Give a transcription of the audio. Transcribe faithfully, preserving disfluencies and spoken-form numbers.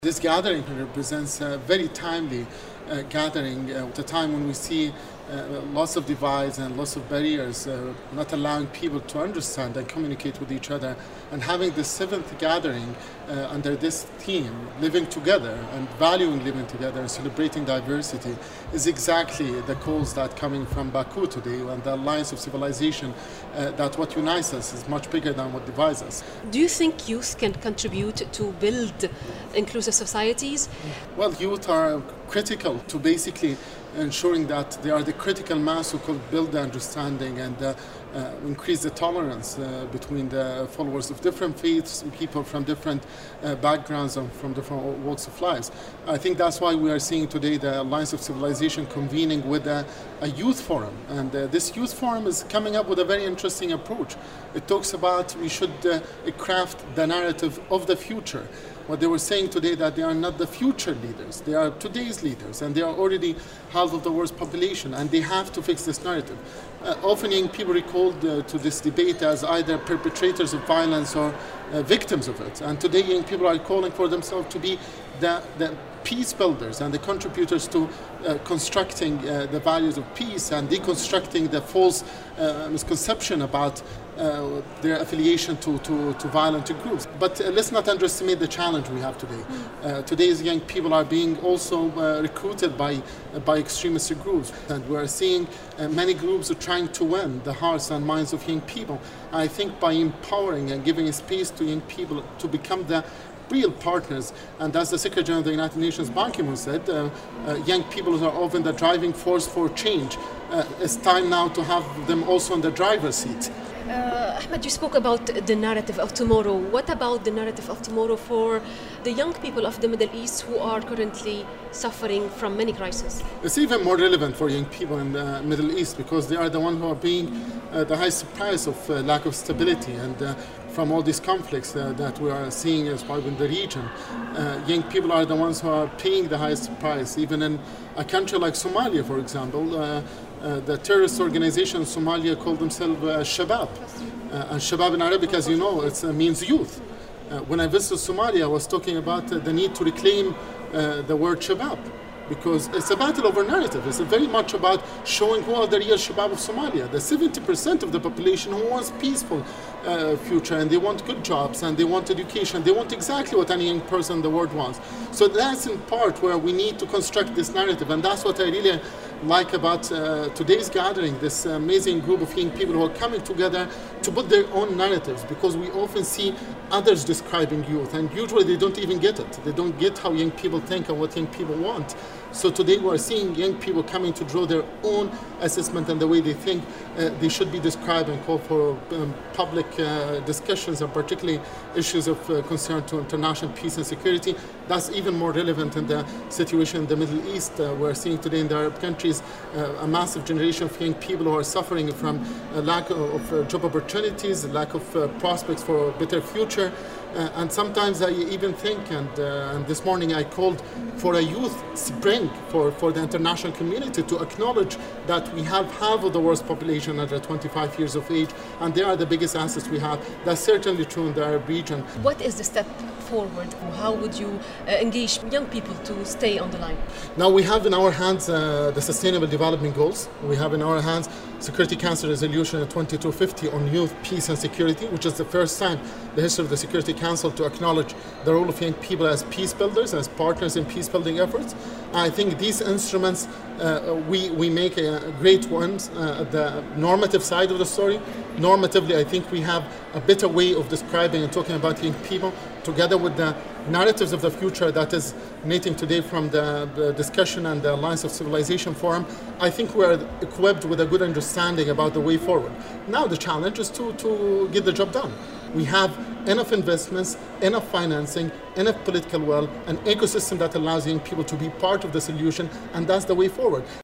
This gathering represents a very timely uh, gathering uh, at a time when we see uh, lots of divides and lots of barriers uh, not allowing people to understand and communicate with each other. And having the seventh gathering uh, under this theme, living together and valuing living together and celebrating diversity, is exactly the cause that coming from Baku today, and the alliance of civilization, uh, that what unites us is much bigger than what divides us. Do you think youth can contribute to build inclusive societies? Well, youth are critical to basically ensuring that they are the critical mass who could build the understanding and uh, uh, increase the tolerance uh, between the followers of different faiths, people from different uh, backgrounds and from different walks of lives. I think that's why we are seeing today the Alliance of Civilization convening with a, a youth forum. And uh, this youth forum is coming up with a very interesting approach. It talks about we should uh, craft the narrative of the future. What they were saying today, that they are not the future leaders, they are today's leaders, and they are already half of the world's population, and they have to fix this narrative. Uh, often young people recalled uh, to this debate as either perpetrators of violence or uh, victims of it. And today young people are calling for themselves to be the, the peace builders and the contributors to uh, constructing uh, the values of peace and deconstructing the false uh, misconception about uh, their affiliation to, to, to violent groups. But uh, let's not underestimate the challenge we have today. Uh, today's young people are being also uh, recruited by, uh, by extremist groups, and we're seeing uh, many groups are trying to win the hearts and minds of young people. I think by empowering and giving a space to young people to become the real partners, and as the Secretary General of the United Nations, Ban Ki-moon, said, uh, uh, young people are often the driving force for change. Uh, it's time now to have them also in the driver's seat. Uh, Ahmed, you spoke about the narrative of tomorrow. What about the narrative of tomorrow for the young people of the Middle East who are currently suffering from many crises? It's even more relevant for young people in the Middle East because they are the ones who are paying uh, the highest price of uh, lack of stability, and uh, from all these conflicts uh, that we are seeing as well in the region. Uh, young people are the ones who are paying the highest price. Even in a country like Somalia, for example, uh, uh, the terrorist organization in Somalia called themselves uh, Shabab. Uh, and Shabab in Arabic, as you know, it uh, means youth. Uh, when I visited Somalia, I was talking about uh, the need to reclaim uh, the word Shabab, because it's a battle over narrative. It's very much about showing who are the real Shabab of Somalia. The seventy percent of the population who wants peaceful uh, future, and they want good jobs, and they want education. They want exactly what any young person in the world wants. So that's in part where we need to construct this narrative, and that's what I really like about uh, today's gathering, this amazing group of young people who are coming together to put their own narratives, because we often see others describing youth, and usually they don't even get it. They don't get how young people think and what young people want. So today we are seeing young people coming to draw their own assessment and the way they think uh, they should be described, and call for um, public uh, discussions, and particularly issues of uh, concern to international peace and security. That's even more relevant in the situation in the Middle East. Uh, we're seeing today in the Arab countries uh, a massive generation of young people who are suffering from a lack of, of uh, job opportunities, lack of uh, prospects for a better future. Uh, and sometimes I even think, and, uh, and this morning I called for a youth spring for, for the international community to acknowledge that we have half of the world's population under twenty-five years of age, and they are the biggest assets we have. That's certainly true in the Arab region. What is the step forward? How would you uh, engage young people to stay on the line? Now we have in our hands uh, the Sustainable Development Goals. We have in our hands Security Council Resolution twenty-two fifty on youth, peace and security, which is the first time in the history of the Security Council to acknowledge the role of young people as peace builders, as partners in peace building efforts. I think these instruments, uh, we, we make a great ones uh, at the normative side of the story. Normatively, I think we have a better way of describing and talking about young people, together with the narratives of the future that is nating today from the, the discussion and the Alliance of Civilization Forum. I think we are equipped with a good understanding about the way forward. Now the challenge is to, to get the job done. We have enough investments, enough financing, enough political will, an ecosystem that allows young people to be part of the solution, and that's the way forward.